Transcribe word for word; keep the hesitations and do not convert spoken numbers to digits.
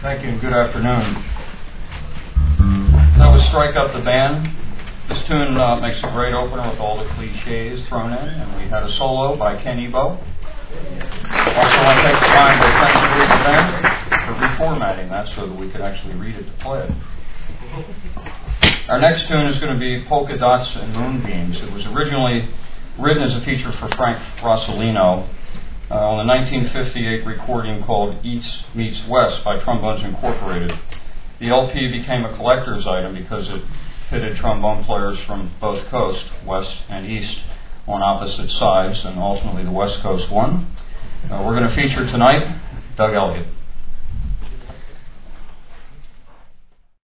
Thank you and good afternoon. That was Strike Up the Band. This tune uh, makes a great opener with all the cliches thrown in, and we had a solo by Ken Ebo. Also want to take the time to thank the Read the Band for reformatting that so that we could actually read it to play it. Our next tune is going to be Polka Dots and Moonbeams. It was originally written as a feature for Frank Rossellino uh, on the nineteen fifty-eight recording called East Meets West by Trombones Incorporated. The L P became a collector's item because it pitted trombone players from both coasts, west and east, on opposite sides, and ultimately the West Coast won. Uh, we're going to feature tonight Doug Elliott.